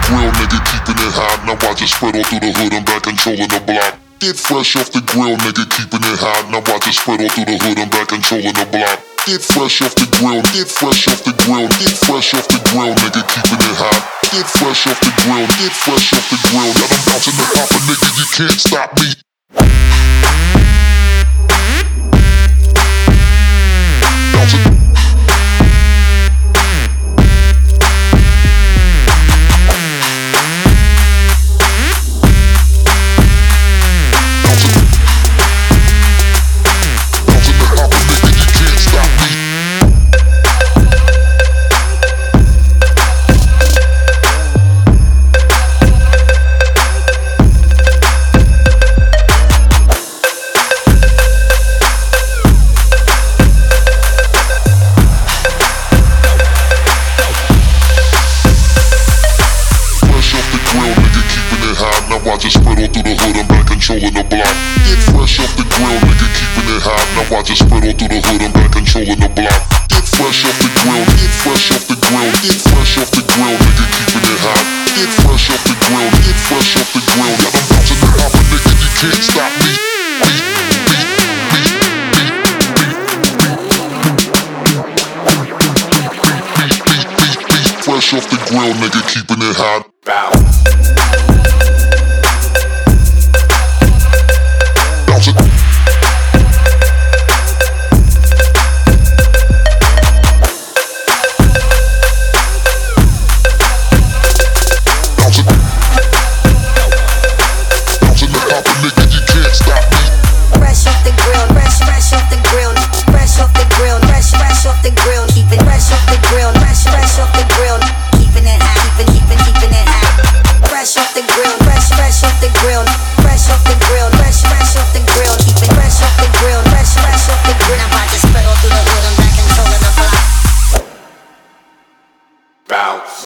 grill, nigga, keeping it hot. Now watch it spread all through the hood, I'm back controlling the block. Get fresh off the grill, nigga, keeping it hot. Now watch it spread all through the hood, I'm back controlling the block. Get fresh off the grill, get fresh off the grill, get fresh off the grill, nigga, keeping it hot. Get fresh off the grill, get fresh off the grill. Now I'm bouncing the hopper, nigga, you can't stop me. Bouncing. Watch it spread all through the hood, I'm back controlling the block. Get fresh off the grill, nigga, keeping it hot. Now watch it spread all through the hood, I'm back controlling the block. Get fresh off the grill, get fresh off the grill, get fresh off the grill, nigga, keeping it hot. Get fresh off the grill, get fresh off the grill. Now I'm bouncing the hopper, nigga, you can't stop me. Fresh off the grill, nigga, keeping it hot.